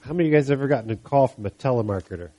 How many of you guys ever gotten a call from a telemarketer?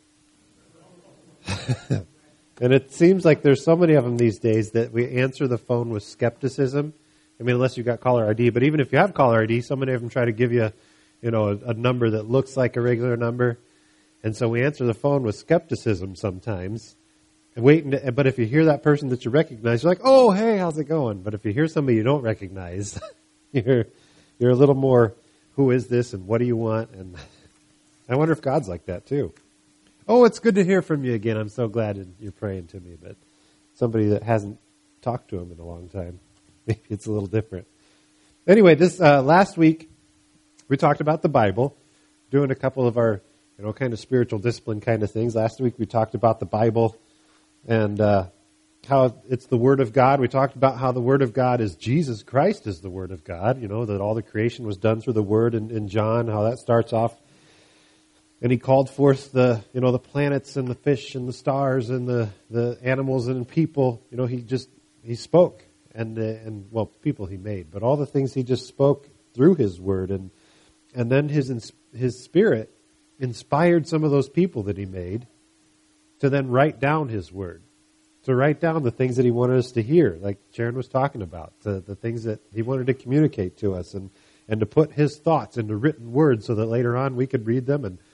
And it seems like there's so many of them these days that we answer the phone with skepticism. I mean, unless you've got caller ID. But even if you have caller ID, so many of them try to give you, a number that looks like a regular number. And so we answer the phone with skepticism sometimes. But if you hear that person that you recognize, you're like, oh, hey, how's it going? But if you hear somebody you don't recognize, you're a little more, who is this and what do you want? And I wonder if God's like that too. Oh, it's good to hear from you again. I'm so glad you're praying to me. But somebody that hasn't talked to him in a long time, maybe it's a little different. Anyway, this last week we talked about the Bible, doing a couple of our kind of spiritual discipline kind of things. Last week we talked about the Bible and how it's the Word of God. We talked about how the Word of God is Jesus Christ is the Word of God. That all the creation was done through the Word in John, how that starts off. And he called forth the planets and the fish and the stars and the animals and people. He spoke and people he made, but all the things he just spoke through his word. And then his spirit inspired some of those people that he made to then write down his word, to write down the things that he wanted us to hear, like Sharon was talking about, the things that he wanted to communicate to us and to put his thoughts into written words so that later on we could read them and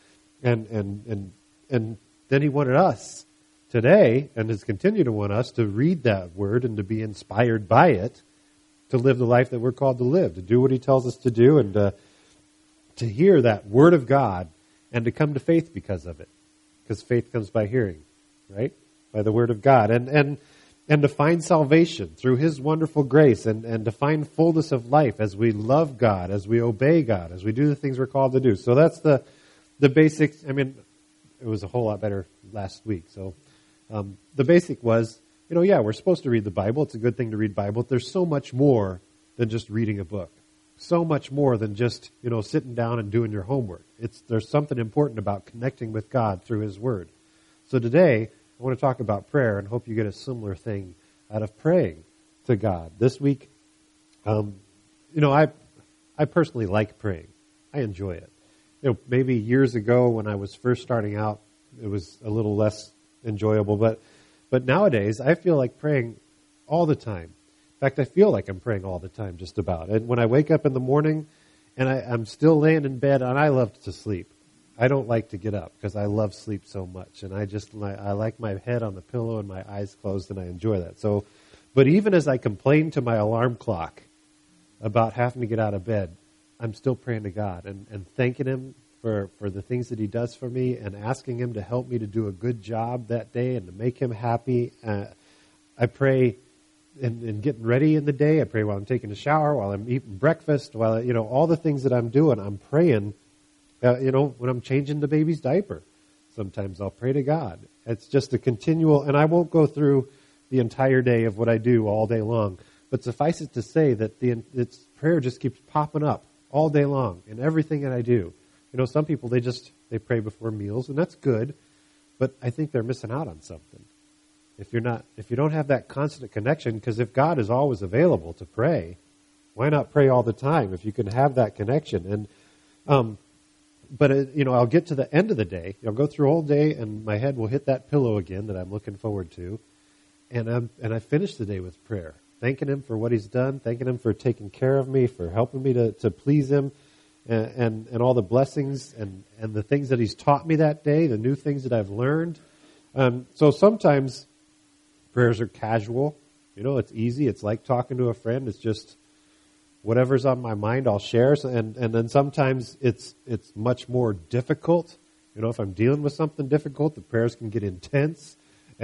then he wanted us today, and has continued to want us to read that word and to be inspired by it, to live the life that we're called to live, to do what he tells us to do, and to hear that word of God and to come to faith because of it. Because faith comes by hearing, right? By the word of God. And to find salvation through his wonderful grace and to find fullness of life as we love God, as we obey God, as we do the things we're called to do. So that's the basics. I mean, it was a whole lot better last week. So the basic was, we're supposed to read the Bible. It's a good thing to read Bible. There's so much more than just reading a book. So much more than just, sitting down and doing your homework. There's something important about connecting with God through his word. So today, I want to talk about prayer and hope you get a similar thing out of praying to God. This week, I personally like praying. I enjoy it. Maybe years ago when I was first starting out, it was a little less enjoyable. But nowadays, I feel like praying all the time. In fact, I feel like I'm praying all the time, just about. And when I wake up in the morning and I'm still laying in bed, and I love to sleep. I don't like to get up because I love sleep so much. And I like my head on the pillow and my eyes closed, and I enjoy that. So, but even as I complain to my alarm clock about having to get out of bed, I'm still praying to God and thanking him for the things that he does for me and asking him to help me to do a good job that day and to make him happy. I pray in getting ready in the day. I pray while I'm taking a shower, while I'm eating breakfast, while, all the things that I'm doing, I'm praying, when I'm changing the baby's diaper. Sometimes I'll pray to God. It's just a continual, and I won't go through the entire day of what I do all day long, but suffice it to say that prayer just keeps popping up all day long in everything that I do. Some people, they pray before meals, and that's good, but I think they're missing out on something. If you don't have that constant connection, because if God is always available to pray, why not pray all the time if you can have that connection? And, I'll get to the end of the day, I'll go through all day, and my head will hit that pillow again that I'm looking forward to, and I finish the day with prayer, thanking him for what he's done, thanking him for taking care of me, for helping me to please him, and all the blessings and the things that he's taught me that day, the new things that I've learned. So sometimes prayers are casual. It's easy. It's like talking to a friend. It's just whatever's on my mind, I'll share. And then sometimes it's much more difficult. If I'm dealing with something difficult, the prayers can get intense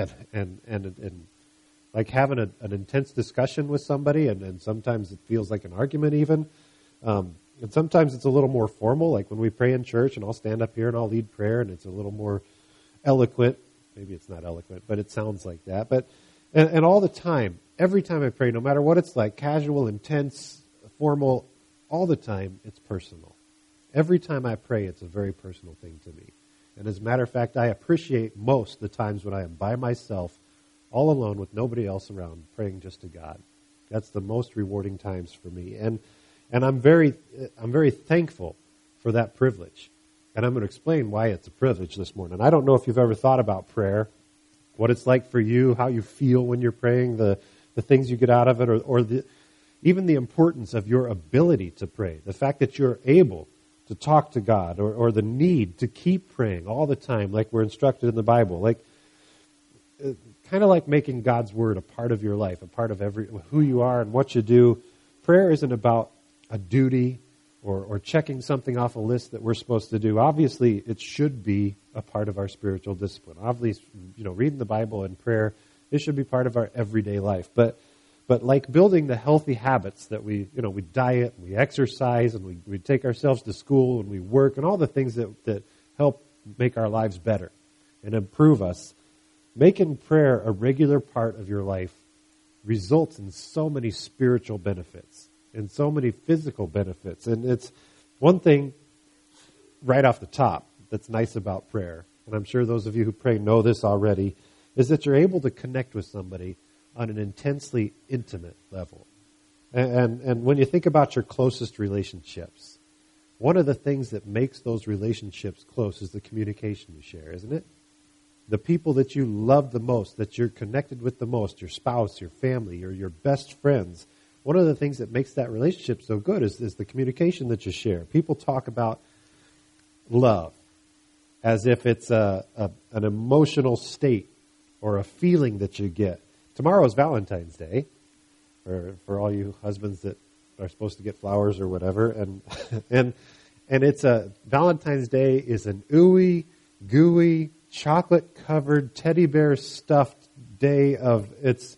and like having an intense discussion with somebody, and sometimes it feels like an argument even. And sometimes it's a little more formal, like when we pray in church, and I'll stand up here and I'll lead prayer, and it's a little more eloquent. Maybe it's not eloquent, but it sounds like that. But and all the time, every time I pray, no matter what it's like, casual, intense, formal, all the time, it's personal. Every time I pray, it's a very personal thing to me. And as a matter of fact, I appreciate most the times when I am by myself, all alone with nobody else around, praying just to God. That's the most rewarding times for me. And I'm very thankful for that privilege. And I'm going to explain why it's a privilege this morning. I don't know if you've ever thought about prayer, what it's like for you, how you feel when you're praying, the things you get out of it, or even the importance of your ability to pray. The fact that you're able to talk to God, or the need to keep praying all the time like we're instructed in the Bible. Like, kind of like making God's Word a part of your life, a part of who you are and what you do. Prayer isn't about a duty or checking something off a list that we're supposed to do. Obviously, it should be a part of our spiritual discipline. Obviously, reading the Bible and prayer, it should be part of our everyday life. But like building the healthy habits that we diet, we exercise, and we take ourselves to school and we work, and all the things that help make our lives better and improve us, making prayer a regular part of your life results in so many spiritual benefits and so many physical benefits. And it's one thing right off the top that's nice about prayer, and I'm sure those of you who pray know this already, is that you're able to connect with somebody on an intensely intimate level. And when you think about your closest relationships, one of the things that makes those relationships close is the communication you share, isn't it? The people that you love the most, that you're connected with the most, your spouse, your family, or your best friends, one of the things that makes that relationship so good is the communication that you share. People talk about love as if it's an emotional state or a feeling that you get. Tomorrow is Valentine's Day, for all you husbands that are supposed to get flowers or whatever, and it's Valentine's Day is an ooey, gooey, chocolate-covered, teddy bear stuffed day of it's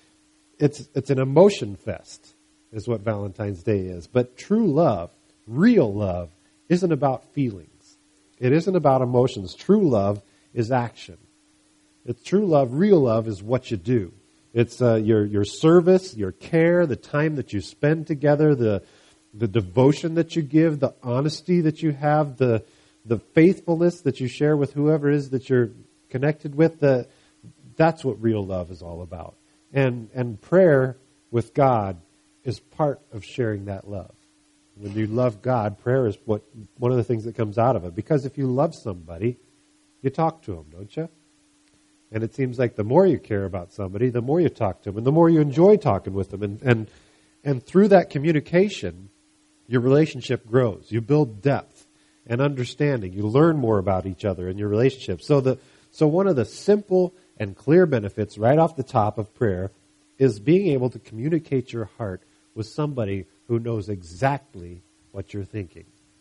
an emotion fest, is what Valentine's Day is. But true love, real love, isn't about feelings. It isn't about emotions. True love is action. It's true love, real love is what you do. It's your service, your care, the time that you spend together, the devotion that you give, the honesty that you have, the faithfulness that you share with whoever it is that you're connected with. That's what real love is all about. And prayer with God is part of sharing that love. When you love God, prayer is one of the things that comes out of it. Because if you love somebody, you talk to them, don't you? And it seems like the more you care about somebody, the more you talk to them, and the more you enjoy talking with them. And through that communication, your relationship grows. You build depth and understanding. You learn more about each other and your relationship. So one of the simple and clear benefits right off the top of prayer is being able to communicate your heart with somebody who knows exactly what you're thinking.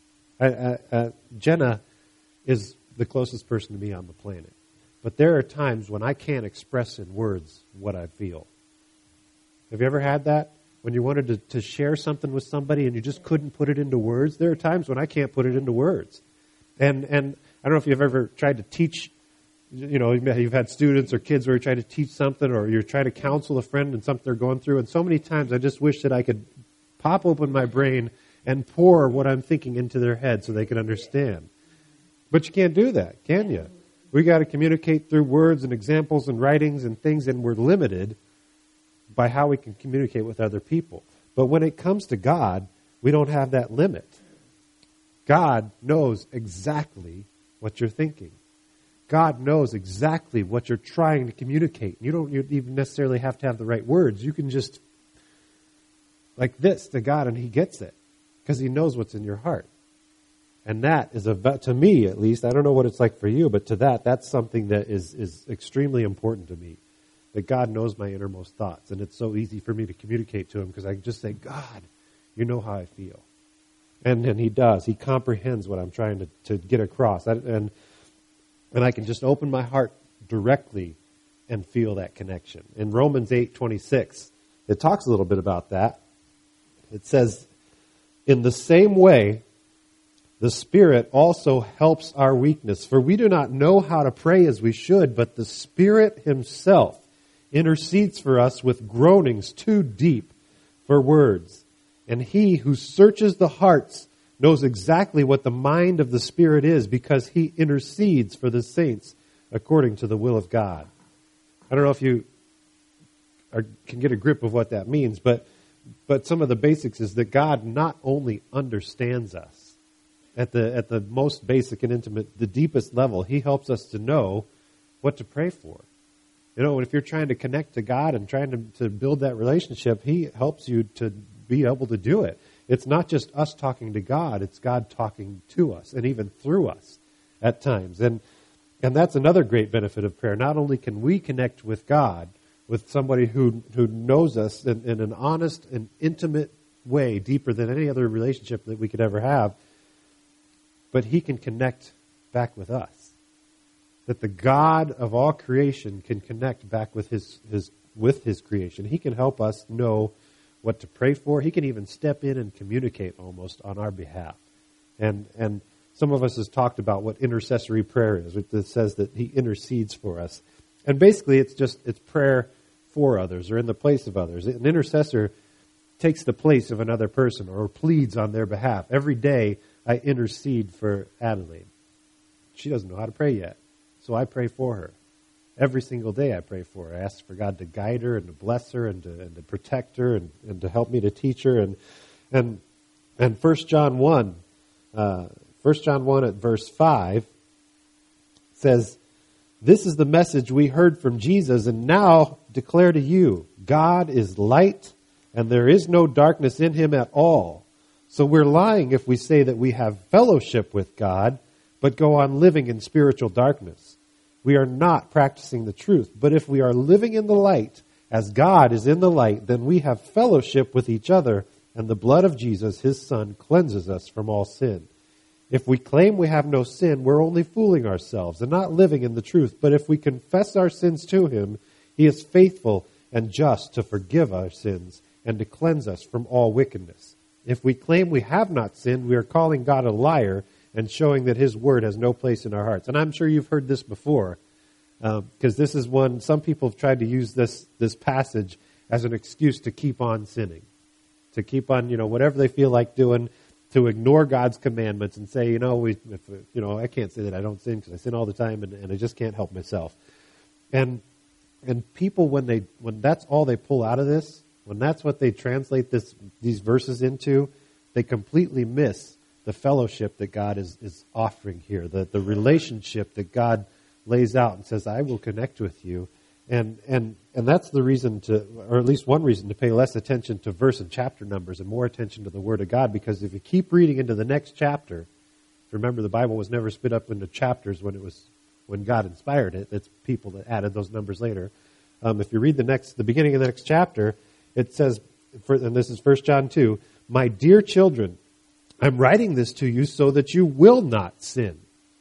Jenna is the closest person to me on the planet. But there are times when I can't express in words what I feel. Have you ever had that? When you wanted to share something with somebody and you just couldn't put it into words? There are times when I can't put it into words. And I don't know if you've ever tried to teach, you've had students or kids where you try to teach something, or you're trying to counsel a friend in something they're going through. And so many times I just wish that I could pop open my brain and pour what I'm thinking into their head so they can understand. But you can't do that, can you? We got to communicate through words and examples and writings and things, and we're limited by how we can communicate with other people. But when it comes to God, we don't have that limit. God knows exactly what you're thinking. God knows exactly what you're trying to communicate. You don't even necessarily have to have the right words. You can just like this to God, and He gets it because He knows what's in your heart. And that is, to me at least, I don't know what it's like for you, but to that's something that is extremely important to me. That God knows my innermost thoughts. And it's so easy for me to communicate to Him because I can just say, God, you know how I feel. And He does. He comprehends what I'm trying to get across. And I can just open my heart directly and feel that connection. In Romans 8:26, it talks a little bit about that. It says, in the same way, the Spirit also helps our weakness, for we do not know how to pray as we should, but the Spirit Himself intercedes for us with groanings too deep for words. And He who searches the hearts knows exactly what the mind of the Spirit is, because He intercedes for the saints according to the will of God. I don't know if you can get a grip of what that means, but some of the basics is that God not only understands us, at the most basic and intimate, the deepest level, he helps us to know what to pray for. You know, if you're trying to connect to God and trying to build that relationship, he helps you to be able to do it. It's not just us talking to God, it's God talking to us and even through us at times. And that's another great benefit of prayer. Not only can we connect with God, with somebody who knows us in an honest and intimate way, deeper than any other relationship that we could ever have, but he can connect back with us. That the God of all creation can connect back with his creation. He can help us know what to pray for. He can even step in and communicate almost on our behalf. And some of us has talked about what intercessory prayer is. It says that he intercedes for us. And basically it's prayer for others or in the place of others. An intercessor takes the place of another person or pleads on their behalf. Every day I intercede for Adelaide. She doesn't know how to pray yet, so I pray for her. Every single day I pray for her. I ask for God to guide her and to bless her and to protect her and to help me to teach her. And 1 John 1 at verse 5 says, "This is the message we heard from Jesus and now declare to you. God is light and there is no darkness in him at all. So we're lying if we say that we have fellowship with God, but go on living in spiritual darkness. We are not practicing the truth. But if we are living in the light, as God is in the light, then we have fellowship with each other, and the blood of Jesus, his Son, cleanses us from all sin. If we claim we have no sin, we're only fooling ourselves and not living in the truth. But if we confess our sins to him, he is faithful and just to forgive our sins and to cleanse us from all wickedness. If we claim we have not sinned, we are calling God a liar and showing that his word has no place in our hearts." And I'm sure you've heard this before, because this is one, some people have tried to use this passage as an excuse to keep on sinning, to keep on, whatever they feel like doing, to ignore God's commandments and say, I can't say that I don't sin because I sin all the time and I just can't help myself. And people, when that's all they pull out of this, when that's what they translate these verses into, they completely miss the fellowship that God is offering here, the relationship that God lays out and says, I will connect with you. And that's the reason or at least one reason to pay less attention to verse and chapter numbers and more attention to the Word of God, because if you keep reading into the next chapter, remember the Bible was never split up into chapters when God inspired it. It's people that added those numbers later. If you read the beginning of the next chapter, it says, and this is 1 John 2, "My dear children, I'm writing this to you so that you will not sin.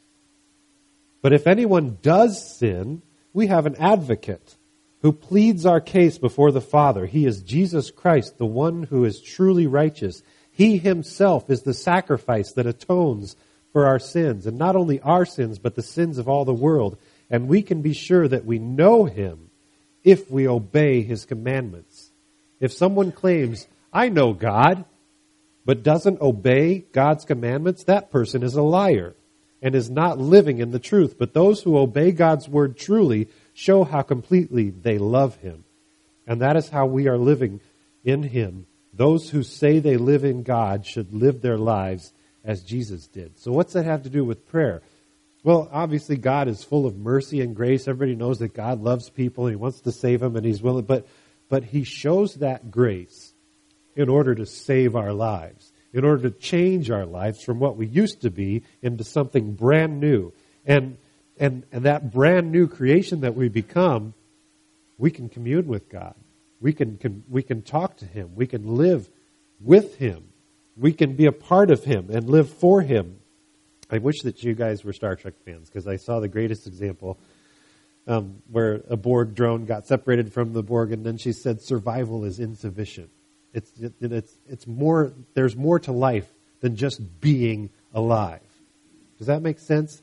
But if anyone does sin, we have an advocate who pleads our case before the Father. He is Jesus Christ, the one who is truly righteous. He himself is the sacrifice that atones for our sins, and not only our sins, but the sins of all the world. And we can be sure that we know him if we obey his commandments." If someone claims, I know God, but doesn't obey God's commandments, that person is a liar and is not living in the truth. But those who obey God's word truly show how completely they love him. And that is how we are living in him. Those who say they live in God should live their lives as Jesus did. So what's that have to do with prayer? Well, obviously God is full of mercy and grace. Everybody knows that God loves people and he wants to save them and he's willing. But he shows that grace in order to save our lives, in order to change our lives from what we used to be into something brand new. And that brand new creation that we become, we can commune with God. We can talk to him. We can live with him. We can be a part of him and live for him. I wish that you guys were Star Trek fans, because I saw the greatest example where a Borg drone got separated from the Borg, and then she said survival is insufficient. It's more. There's more to life than just being alive. Does that make sense?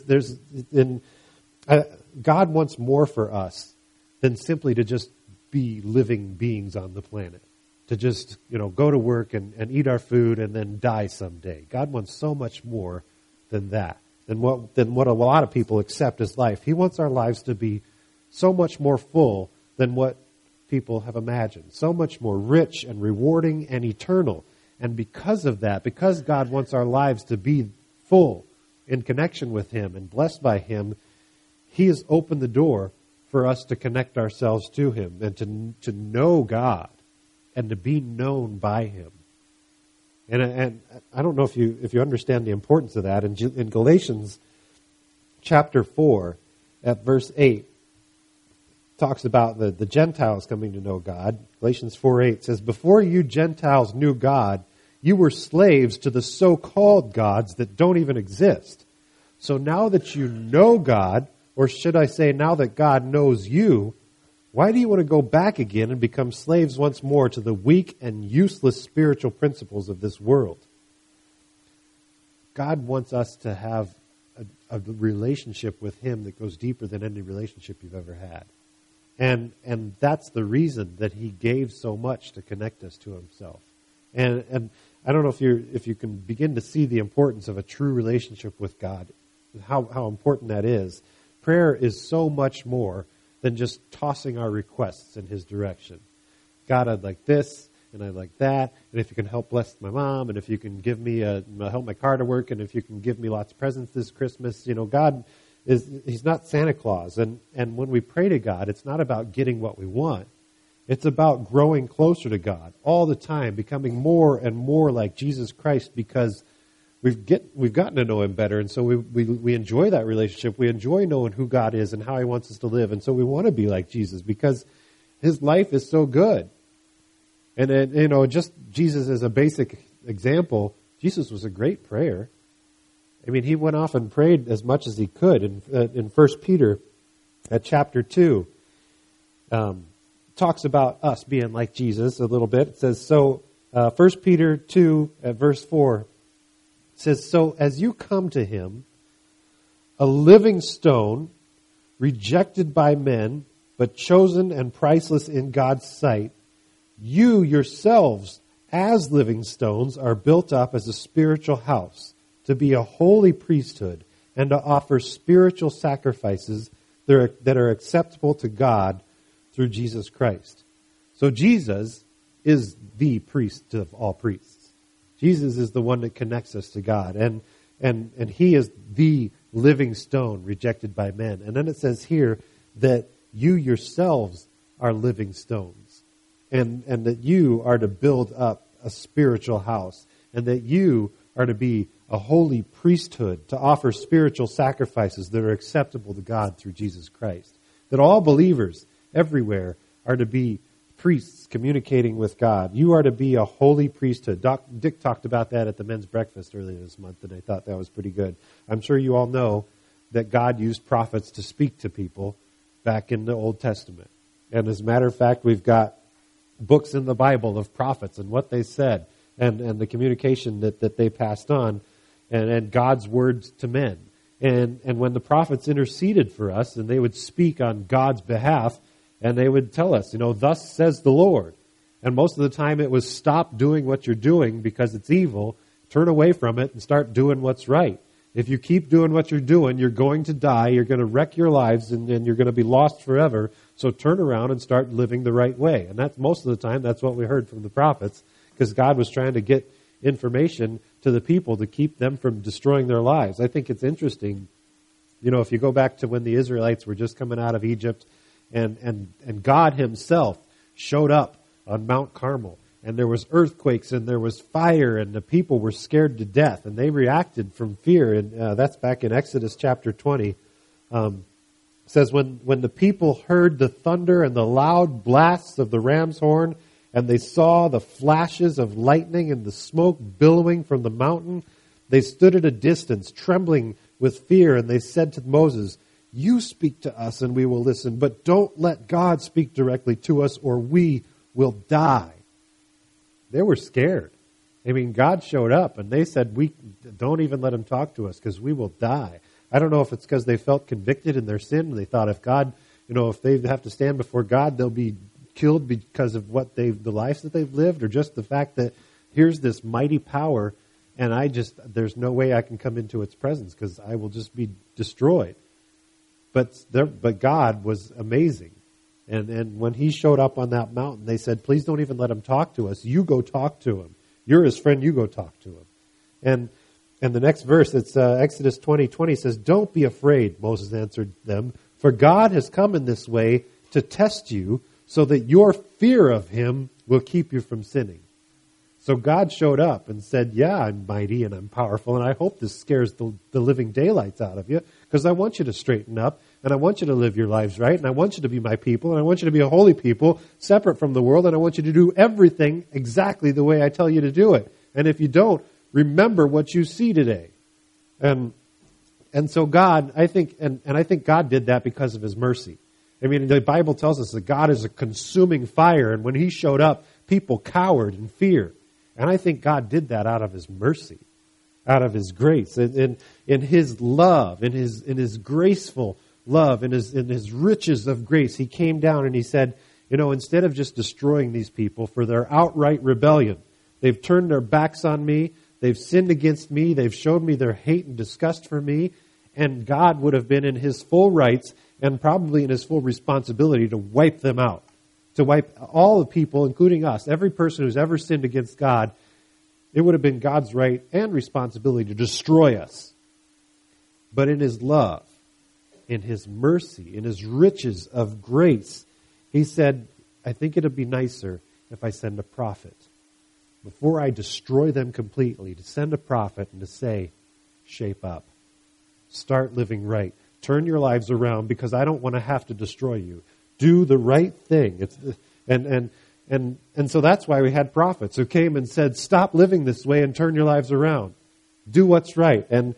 God wants more for us than simply to just be living beings on the planet, to just go to work and eat our food and then die someday. God wants so much more than that, than what a lot of people accept as life. He wants our lives to be so much more full than what people have imagined, so much more rich and rewarding and eternal. And because of that, because God wants our lives to be full in connection with him and blessed by him, he has opened the door for us to connect ourselves to him and to know God and to be known by him. And I don't know if you understand the importance of that. In Galatians chapter 4 at verse 8, talks about the Gentiles coming to know God. Galatians 4:8 says, "Before you Gentiles knew God, you were slaves to the so-called gods that don't even exist. So now that you know God, or should I say now that God knows you, why do you want to go back again and become slaves once more to the weak and useless spiritual principles of this world?" God wants us to have a relationship with him that goes deeper than any relationship you've ever had. And that's the reason that he gave so much to connect us to himself. And I don't know if you can begin to see the importance of a true relationship with God, and how important that is. Prayer is so much more than just tossing our requests in his direction. God, I'd like this, and I'd like that, and if you can help bless my mom, and if you can give me help my car to work, and if you can give me lots of presents this Christmas, God he's not Santa Claus. And when we pray to God, it's not about getting what we want. It's about growing closer to God all the time, becoming more and more like Jesus Christ, because we've gotten to know him better, and so we enjoy that relationship. We enjoy knowing who God is and how he wants us to live, and so we want to be like Jesus because his life is so good. And then, just Jesus as a basic example, Jesus was a great prayer. I mean, he went off and prayed as much as he could. In 1 Peter at chapter 2, talks about us being like Jesus a little bit. It says, 1 Peter 2 at verse 4 says, "So as you come to him, a living stone, rejected by men, but chosen and priceless in God's sight, you yourselves, as living stones, are built up as a spiritual house, to be a holy priesthood, and to offer spiritual sacrifices that are acceptable to God through Jesus Christ." So Jesus is the priest of all priests. Jesus is the one that connects us to God. And he is the living stone rejected by men. And then it says here that you yourselves are living stones. And that you are to build up a spiritual house. And that you are to be a holy priesthood, to offer spiritual sacrifices that are acceptable to God through Jesus Christ. That all believers everywhere are to be priests communicating with God. You are to be a holy priesthood. Dick talked about that at the men's breakfast earlier this month, and I thought that was pretty good. I'm sure you all know that God used prophets to speak to people back in the Old Testament. And as a matter of fact, we've got books in the Bible of prophets and what they said and the communication that they passed on and God's words to men. And when the prophets interceded for us and they would speak on God's behalf, and they would tell us, thus says the Lord. And most of the time it was stop doing what you're doing because it's evil, turn away from it and start doing what's right. If you keep doing what you're doing, you're going to die, you're going to wreck your lives, and you're going to be lost forever. So turn around and start living the right way. And that's most of the time, that's what we heard from the prophets, because God was trying to get information to the people to keep them from destroying their lives. I think it's interesting, if you go back to when the Israelites were just coming out of Egypt, and God himself showed up on Mount Carmel, and there was earthquakes and there was fire, and the people were scared to death, and they reacted from fear. And that's back in Exodus chapter 20. It says, when the people heard the thunder and the loud blasts of the ram's horn, and they saw the flashes of lightning and the smoke billowing from the mountain, they stood at a distance, trembling with fear, and they said to Moses, "You speak to us and we will listen, but don't let God speak directly to us or we will die." They were scared. I mean, God showed up and they said, "We don't even let him talk to us because we will die." I don't know if it's because they felt convicted in their sin and they thought if God, if they have to stand before God, they'll be killed because of the lives that they've lived, or just the fact that here's this mighty power and there's no way I can come into its presence because I will just be destroyed. But God was amazing. And when he showed up on that mountain, they said, "Please don't even let him talk to us. You go talk to him. You're his friend. You go talk to him." And the next verse, it's Exodus 20:20 says, "Don't be afraid," Moses answered them, "for God has come in this way to test you so that your fear of him will keep you from sinning." So God showed up and said, yeah, I'm mighty and I'm powerful, and I hope this scares the living daylights out of you, because I want you to straighten up, and I want you to live your lives right, and I want you to be my people, and I want you to be a holy people, separate from the world, and I want you to do everything exactly the way I tell you to do it. And if you don't, remember what you see today. And so God, I think, and I think God did that because of his mercy. I mean, the Bible tells us that God is a consuming fire, and when he showed up, people cowered in fear. And I think God did that out of his mercy, out of his grace, in his love, in his graceful love, in his riches of grace. He came down and he said, instead of just destroying these people for their outright rebellion, they've turned their backs on me, they've sinned against me, they've showed me their hate and disgust for me, and God would have been in his full rights and probably in his full responsibility to wipe them out. To wipe all the people, including us, every person who's ever sinned against God. It would have been God's right and responsibility to destroy us. But in his love, in his mercy, in his riches of grace, he said, I think it'd be nicer if I send a prophet. Before I destroy them completely, to send a prophet and to say, shape up. Start living right. Turn your lives around, because I don't want to have to destroy you. Do the right thing. And so that's why we had prophets who came and said, stop living this way and turn your lives around. Do what's right. And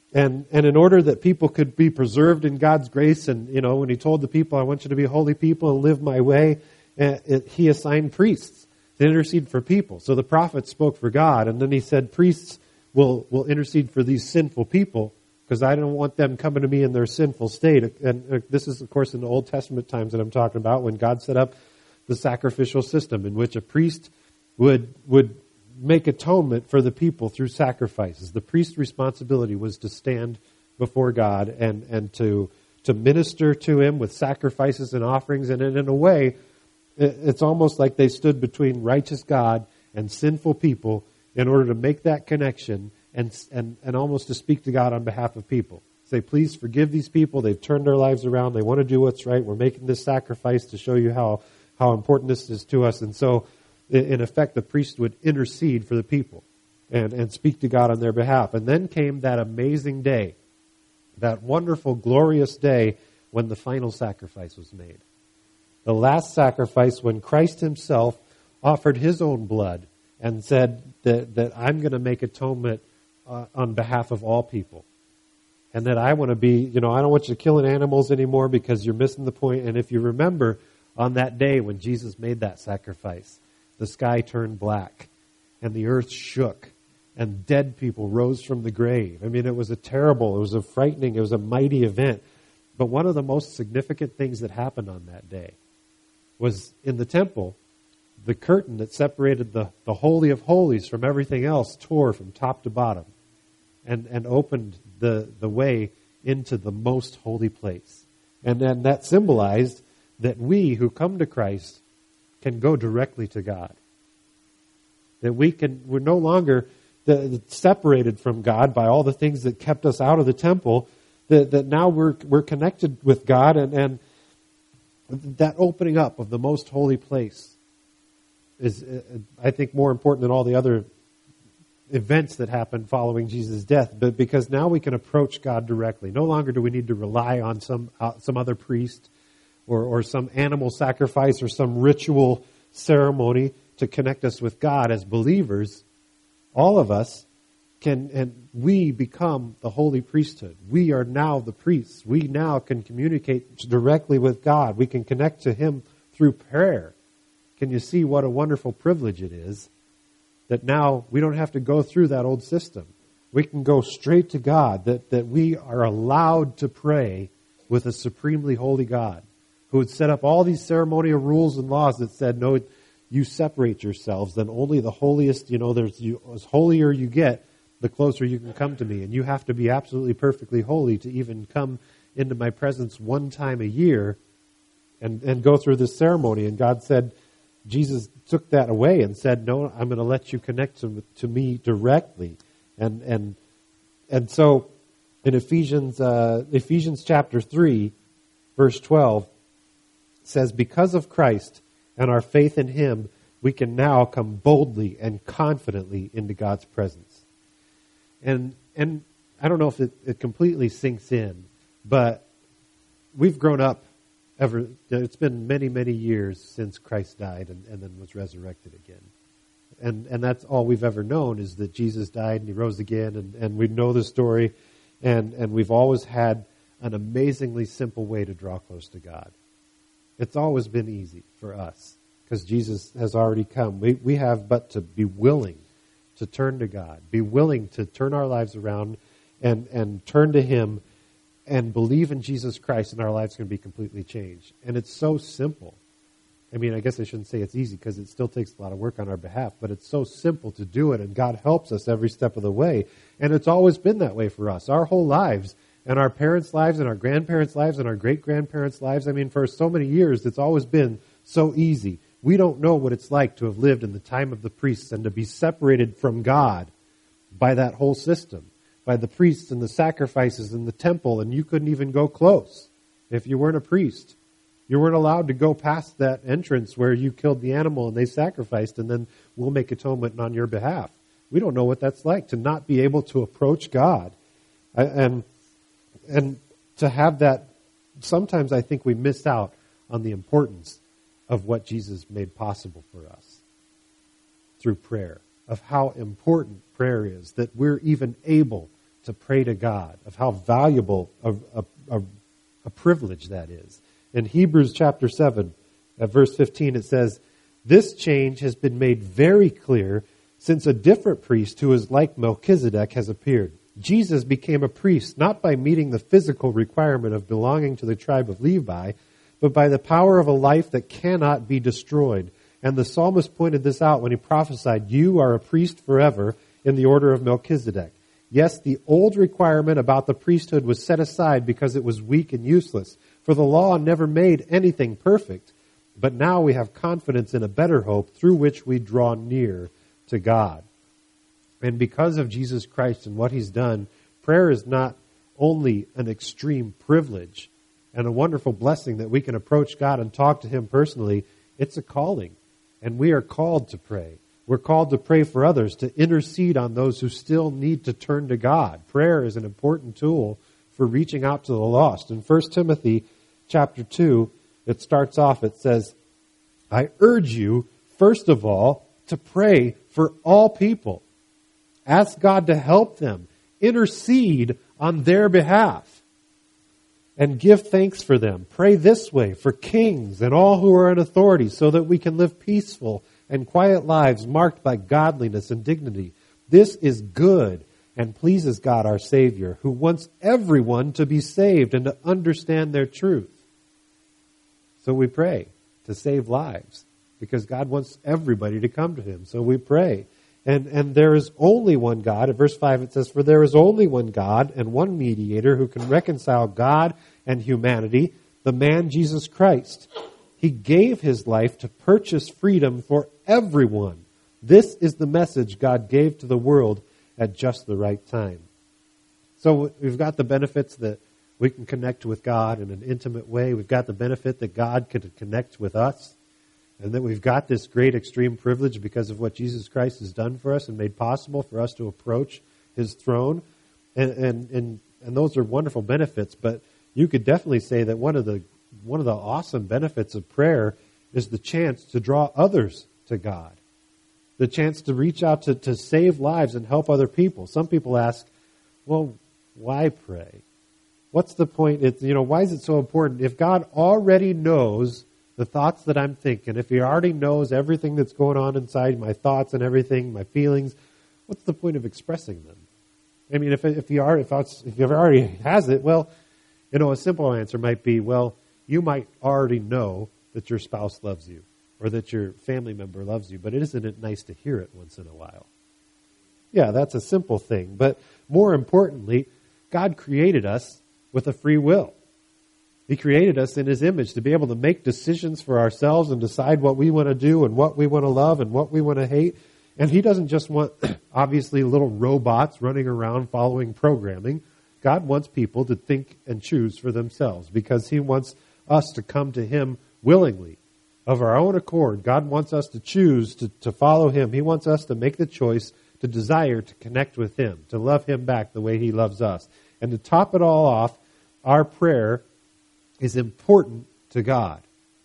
in order that people could be preserved in God's grace, and when he told the people, I want you to be holy people and live my way, he assigned priests to intercede for people. So the prophets spoke for God, and then he said, priests will intercede for these sinful people, because I don't want them coming to me in their sinful state. And this is, of course, in the Old Testament times that I'm talking about, when God set up the sacrificial system in which a priest would make atonement for the people through sacrifices. The priest's responsibility was to stand before God and to minister to him with sacrifices and offerings. And in a way, it's almost like they stood between righteous God and sinful people in order to make that connection and almost to speak to God on behalf of people. Say, please forgive these people. They've turned their lives around. They want to do what's right. We're making this sacrifice to show you how important this is to us. And so, in effect, the priest would intercede for the people and speak to God on their behalf. And then came that amazing day, that wonderful, glorious day when the final sacrifice was made. The last sacrifice, when Christ himself offered his own blood and said that I'm going to make atonement on behalf of all people. And that I want to be, I don't want you killing animals anymore because you're missing the point. And if you remember, on that day when Jesus made that sacrifice, the sky turned black and the earth shook and dead people rose from the grave. I mean, it was a frightening, it was a mighty event. But one of the most significant things that happened on that day was in the temple, the curtain that separated the Holy of Holies from everything else tore from top to bottom and opened the way into the most holy place. And then that symbolized that we who come to Christ can go directly to God. That we're no longer separated from God by all the things that kept us out of the temple, that now we're connected with God, and that opening up of the most holy place is, I think, more important than all the other events that happened following Jesus' death, but because now we can approach God directly. No longer do we need to rely on some other priest or some animal sacrifice or some ritual ceremony to connect us with God. As believers, all of us can, and we become the holy priesthood. We are now the priests. We now can communicate directly with God. We can connect to him through prayer. Can you see what a wonderful privilege it is that now we don't have to go through that old system? We can go straight to God, that we are allowed to pray with a supremely holy God who would set up all these ceremonial rules and laws that said, no, you separate yourselves, then only the holiest, as holier you get, the closer you can come to me. And you have to be absolutely perfectly holy to even come into my presence one time a year and go through this ceremony. And God said, Jesus took that away and said, no, I'm going to let you connect to me directly. And And so in Ephesians chapter 3, verse 12, says, because of Christ and our faith in him, we can now come boldly and confidently into God's presence. And I don't know if it completely sinks in, but we've grown up it's been many, many years since Christ died and then was resurrected again. And that's all we've ever known, is that Jesus died and he rose again, and we know the story, and we've always had an amazingly simple way to draw close to God. It's always been easy for us because Jesus has already come. We have but to be willing to turn to God, be willing to turn our lives around and turn to him and believe in Jesus Christ, and our lives can be completely changed. And it's so simple. I mean, I guess I shouldn't say it's easy because it still takes a lot of work on our behalf, but it's so simple to do it, and God helps us every step of the way. And it's always been that way for us, our whole lives, and our parents' lives, and our grandparents' lives, and our great-grandparents' lives. I mean, for so many years, it's always been so easy. We don't know what it's like to have lived in the time of the priests and to be separated from God by that whole system, by the priests and the sacrifices in the temple, and you couldn't even go close if you weren't a priest. You weren't allowed to go past that entrance where you killed the animal and they sacrificed, and then we'll make atonement on your behalf. We don't know what that's like, to not be able to approach God. And to have that, sometimes I think we miss out on the importance of what Jesus made possible for us through prayer, of how important prayer is, that we're even able to pray to God, of how valuable a privilege that is. In Hebrews chapter 7, at verse 15, it says, this change has been made very clear since a different priest who is like Melchizedek has appeared. Jesus became a priest not by meeting the physical requirement of belonging to the tribe of Levi, but by the power of a life that cannot be destroyed. And the psalmist pointed this out when he prophesied, you are a priest forever in the order of Melchizedek. Yes, the old requirement about the priesthood was set aside because it was weak and useless, for the law never made anything perfect. But now we have confidence in a better hope through which we draw near to God. And because of Jesus Christ and what he's done, prayer is not only an extreme privilege and a wonderful blessing that we can approach God and talk to him personally, it's a calling. And we are called to pray. We're called to pray for others, to intercede on those who still need to turn to God. Prayer is an important tool for reaching out to the lost. In 1 Timothy chapter 2, it starts off, it says, I urge you, first of all, to pray for all people. Ask God to help them. Intercede on their behalf. And give thanks for them. Pray this way for kings and all who are in authority, so that we can live peaceful and quiet lives marked by godliness and dignity. This is good and pleases God our Savior, who wants everyone to be saved and to understand their truth. So we pray to save lives, because God wants everybody to come to him. So we pray. And there is only one God. At verse 5 it says, for there is only one God and one mediator who can reconcile God and humanity, the man Jesus Christ. He gave his life to purchase freedom for everyone. This is the message God gave to the world at just the right time. So we've got the benefits that we can connect with God in an intimate way. We've got the benefit that God can connect with us. And that we've got this great extreme privilege because of what Jesus Christ has done for us and made possible for us to approach his throne. And those are wonderful benefits. But you could definitely say that one of the awesome benefits of prayer is the chance to draw others to God. The chance to reach out to save lives and help other people. Some people ask, well, why pray? What's the point? Why is it so important? If God already knows the thoughts that I'm thinking, if he already knows everything that's going on inside my thoughts and everything, my feelings, what's the point of expressing them? I mean, if he already has it, well, a simple answer might be, well, you might already know that your spouse loves you or that your family member loves you, but isn't it nice to hear it once in a while? Yeah, that's a simple thing. But more importantly, God created us with a free will. He created us in his image to be able to make decisions for ourselves and decide what we want to do and what we want to love and what we want to hate. And he doesn't just want, obviously, little robots running around following programming. God wants people to think and choose for themselves because he wants us to come to him willingly, of our own accord. God wants us to choose to follow him. He wants us to make the choice to desire to connect with him, to love him back the way he loves us. And to top it all off, our prayer is important to God.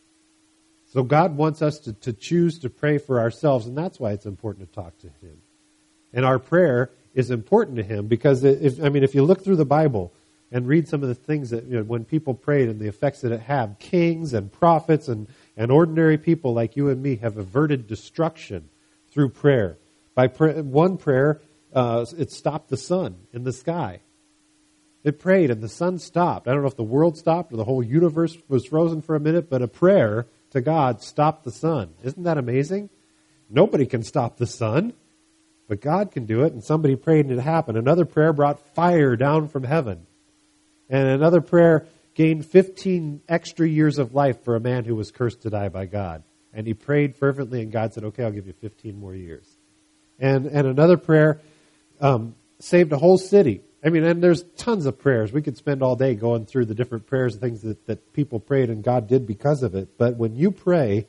So God wants us to choose to pray for ourselves, and that's why it's important to talk to him. And our prayer is important to him because if you look through the Bible and read some of the things that, when people prayed and the effects that it had, kings and prophets and ordinary people like you and me have averted destruction through prayer. By one prayer, it stopped the sun in the sky. It prayed and the sun stopped. I don't know if the world stopped or the whole universe was frozen for a minute, but a prayer to God stopped the sun. Isn't that amazing? Nobody can stop the sun, but God can do it, and somebody prayed and it happened. Another prayer brought fire down from heaven. And another prayer gained 15 extra years of life for a man who was cursed to die by God. And he prayed fervently, and God said, okay, I'll give you 15 more years. And another prayer saved a whole city. And there's tons of prayers. We could spend all day going through the different prayers and things that people prayed and God did because of it. But when you pray,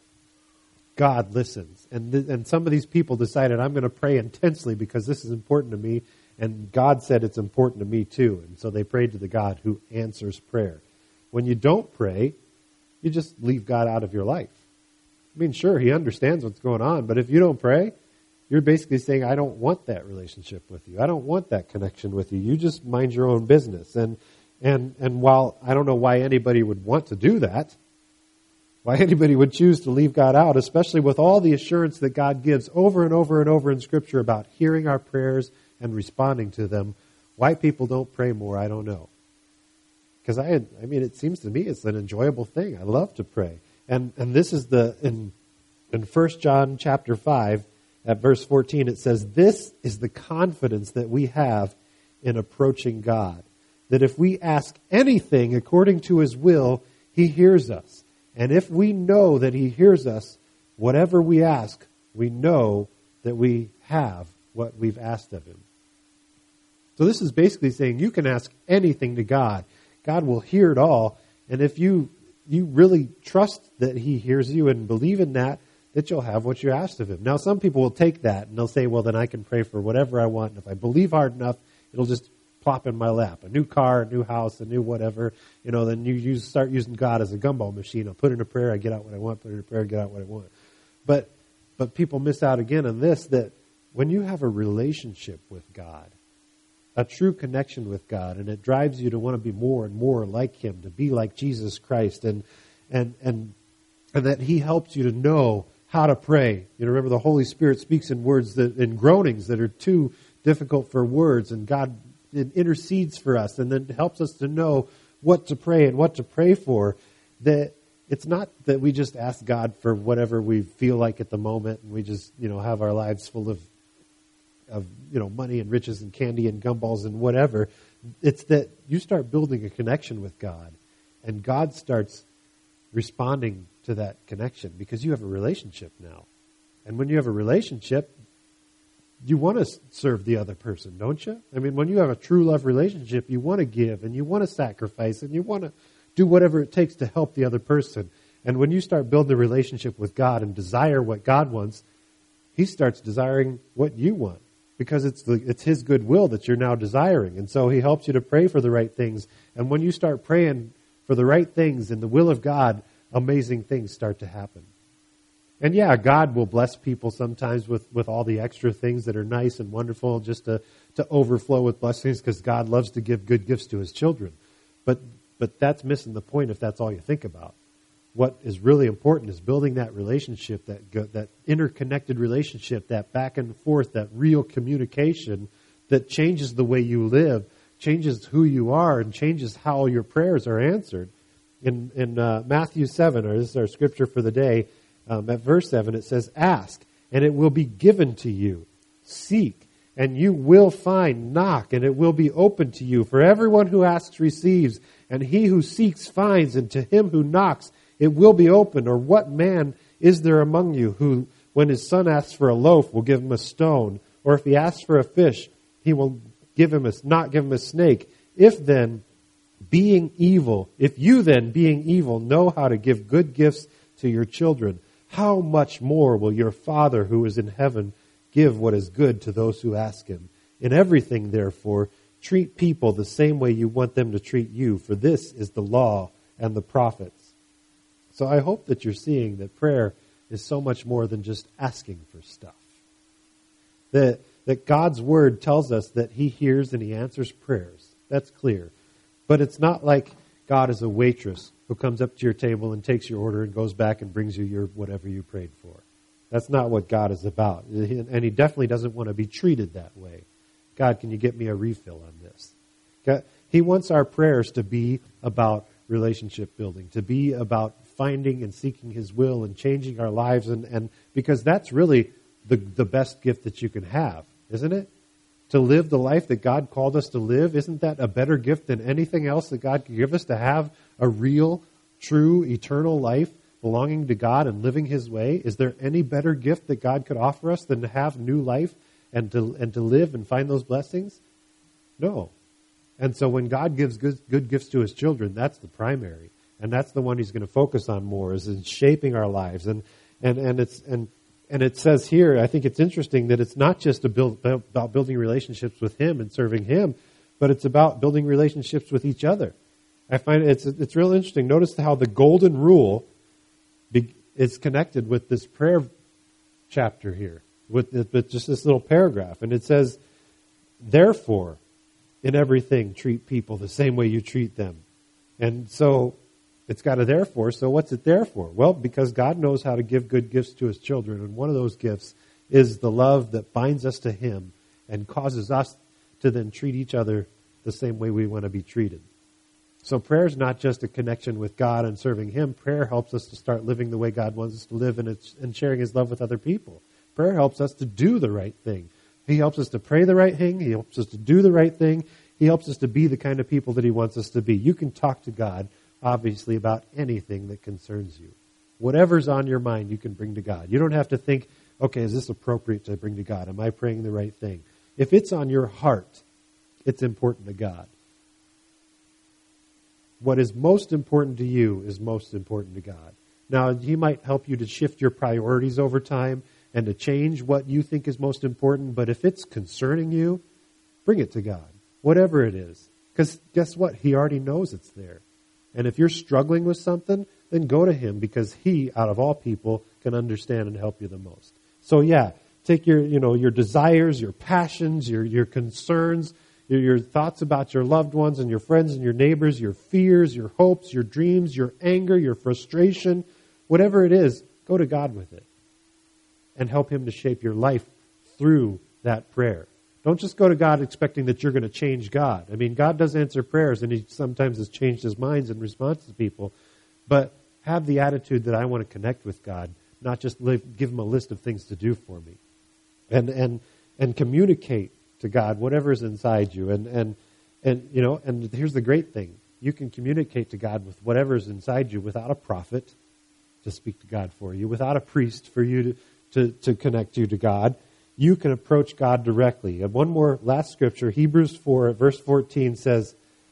God listens. And some of these people decided, I'm going to pray intensely because this is important to me. And God said it's important to me too. And so they prayed to the God who answers prayer. When you don't pray, you just leave God out of your life. Sure, he understands what's going on. But if you don't pray, you're basically saying, I don't want that relationship with you. I don't want that connection with you. You just mind your own business. And while I don't know why anybody would want to do that, why anybody would choose to leave God out, especially with all the assurance that God gives over and over and over in Scripture about hearing our prayers and responding to them, why people don't pray more, I don't know. Because it seems to me it's an enjoyable thing. I love to pray. And this is in 1 John chapter 5, at verse 14, it says, this is the confidence that we have in approaching God, that if we ask anything according to his will, he hears us. And if we know that he hears us, whatever we ask, we know that we have what we've asked of him. So this is basically saying you can ask anything to God. God will hear it all. And if you really trust that he hears you and believe in that you'll have what you asked of him. Now, some people will take that and they'll say, well, then I can pray for whatever I want. And if I believe hard enough, it'll just plop in my lap. A new car, a new house, a new whatever. Then you start using God as a gumball machine. I'll put in a prayer, I get out what I want. Put in a prayer, I get out what I want. But people miss out again on this, that when you have a relationship with God, a true connection with God, and it drives you to want to be more and more like him, to be like Jesus Christ, and that he helps you to know how to pray. Remember, the Holy Spirit speaks in words in groanings that are too difficult for words, and God intercedes for us and then helps us to know what to pray and what to pray for. That it's not that we just ask God for whatever we feel like at the moment, and we just have our lives full of money and riches and candy and gumballs and whatever. It's that you start building a connection with God, and God starts responding to that connection because you have a relationship now. And when you have a relationship, you want to serve the other person, don't you? When you have a true love relationship, you want to give and you want to sacrifice and you want to do whatever it takes to help the other person. And when you start building a relationship with God and desire what God wants, he starts desiring what you want because it's his good will that you're now desiring. And so he helps you to pray for the right things. And when you start praying for the right things in the will of God, amazing things start to happen. And yeah, God will bless people sometimes with all the extra things that are nice and wonderful just to overflow with blessings because God loves to give good gifts to his children. But that's missing the point if that's all you think about. What is really important is building that relationship, that interconnected relationship, that back and forth, that real communication that changes the way you live, changes who you are, and changes how your prayers are answered. In Matthew 7, or this is our scripture for the day, at verse 7, it says, ask, and it will be given to you. Seek, and you will find. Knock, and it will be open to you. For everyone who asks receives, and he who seeks finds, and to him who knocks it will be opened. Or what man is there among you who, When his son asks for a loaf, we'll give him a stone. Or if he asks for a fish, he will not give him a snake. If you then, being evil, know how to give good gifts to your children, how much more will your Father who is in heaven give what is good to those who ask him? In everything, therefore, treat people the same way you want them to treat you, for this is the law and the prophets. So I hope that you're seeing that prayer is so much more than just asking for stuff. That God's Word tells us that He hears and He answers prayers. That's clear. But it's not like God is a waitress who comes up to your table and takes your order and goes back and brings you your whatever you prayed for. That's not what God is about. And He definitely doesn't want to be treated that way. God, can you get me a refill on this? God, He wants our prayers to be about relationship building, to be about finding and seeking His will and changing our lives, and because that's really the best gift that you can have, isn't it? To live the life that God called us to live, isn't that a better gift than anything else that God could give us, to have a real, true, eternal life belonging to God and living His way? Is there any better gift that God could offer us than to have new life and to live and find those blessings? No. And so when God gives good gifts to His children, that's the primary. And that's the one He's going to focus on more, is in shaping our lives. And it says here, I think it's interesting that it's not just about building relationships with Him and serving Him, but it's about building relationships with each other. I find it's real interesting. Notice how the golden rule is connected with this prayer chapter here, with just this little paragraph. And it says, therefore, in everything, treat people the same way you treat them. And so it's got a therefore. So what's it there for? Well, because God knows how to give good gifts to His children. And one of those gifts is the love that binds us to Him and causes us to then treat each other the same way we want to be treated. So prayer is not just a connection with God and serving Him. Prayer helps us to start living the way God wants us to live and sharing His love with other people. Prayer helps us to do the right thing. He helps us to pray the right thing. He helps us to do the right thing. He helps us to be the kind of people that He wants us to be. You can talk to God, obviously, about anything that concerns you. Whatever's on your mind, you can bring to God. You don't have to think, okay, is this appropriate to bring to God? Am I praying the right thing? If it's on your heart, it's important to God. What is most important to you is most important to God. Now, He might help you to shift your priorities over time and to change what you think is most important, but if it's concerning you, bring it to God, whatever it is. Because guess what? He already knows it's there. And if you're struggling with something, then go to Him, because He, out of all people, can understand and help you the most. So yeah, take your desires, your passions, your concerns, your thoughts about your loved ones and your friends and your neighbors, your fears, your hopes, your dreams, your anger, your frustration, whatever it is, go to God with it and help Him to shape your life through that prayer. Don't just go to God expecting that you're going to change God. I mean, God does answer prayers, and He sometimes has changed His minds in response to people. But have the attitude that I want to connect with God, not just give Him a list of things to do for me. And communicate to God whatever is inside you. And here's the great thing. You can communicate to God with whatever is inside you without a prophet to speak to God for you, without a priest for you to connect you to God. You can approach God directly. And one more last scripture, Hebrews 4, verse 14 says,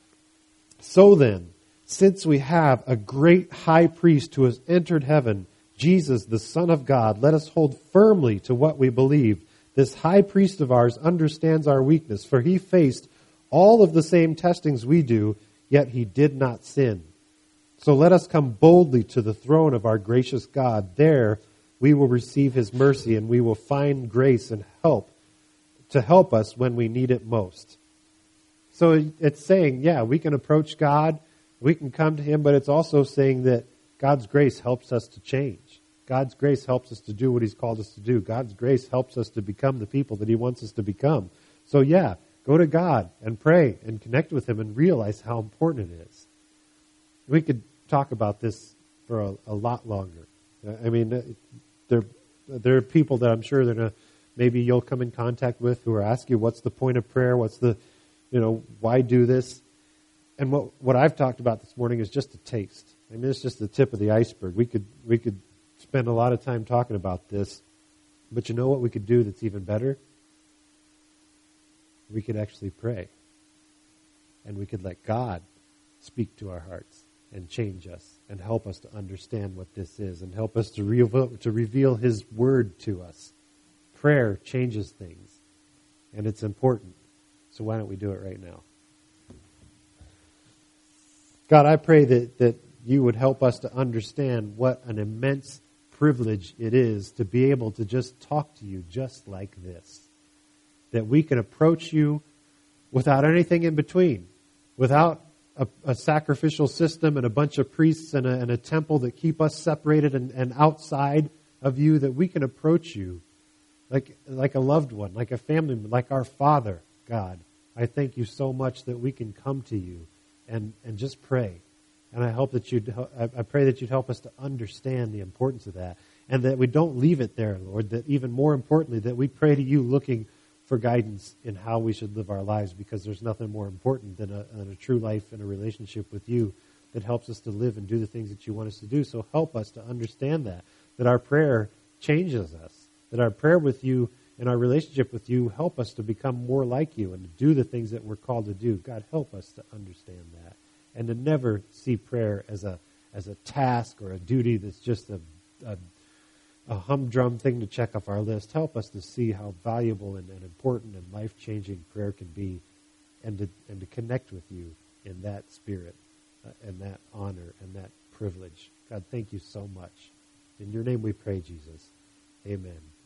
so then, since we have a great high priest who has entered heaven, Jesus, the Son of God, let us hold firmly to what we believe. This high priest of ours understands our weakness, for He faced all of the same testings we do, yet He did not sin. So let us come boldly to the throne of our gracious God. There we will receive His mercy, and we will find grace and help to help us when we need it most. So it's saying, yeah, we can approach God, we can come to Him, but it's also saying that God's grace helps us to change. God's grace helps us to do what He's called us to do. God's grace helps us to become the people that He wants us to become. So yeah, go to God and pray and connect with Him and realize how important it is. We could talk about this for a lot longer. I mean, there are people that I'm sure maybe you'll come in contact with who are asking you, what's the point of prayer? What's why do this? And what I've talked about this morning is just a taste. I mean, it's just the tip of the iceberg. We could spend a lot of time talking about this, But you know what we could do that's even better? We could actually pray. And we could let God speak to our hearts and change us and help us to understand what this is and help us to reveal His Word to us. Prayer changes things, and it's important. So why don't we do it right now? God, I pray that you would help us to understand what an immense privilege it is to be able to just talk to you just like this. That we can approach you without anything in between, without a sacrificial system and a bunch of priests and a temple that keep us separated and outside of you, that we can approach you like a loved one, like a family, like our Father, God. I thank you so much that we can come to you and just pray. And I pray that you'd help us to understand the importance of that, and that we don't leave it there, Lord, that even more importantly, that we pray to you looking for guidance in how we should live our lives, because there's nothing more important than a true life and a relationship with you that helps us to live and do the things that you want us to do. So help us to understand that our prayer changes us, that our prayer with you and our relationship with you help us to become more like you and to do the things that we're called to do. God, help us to understand that and to never see prayer as a task or a duty that's just a humdrum thing to check off our list. Help us to see how valuable and important and life-changing prayer can be, and to connect with you in that spirit and that honor and that privilege. God, thank you so much. In your name we pray, Jesus. Amen.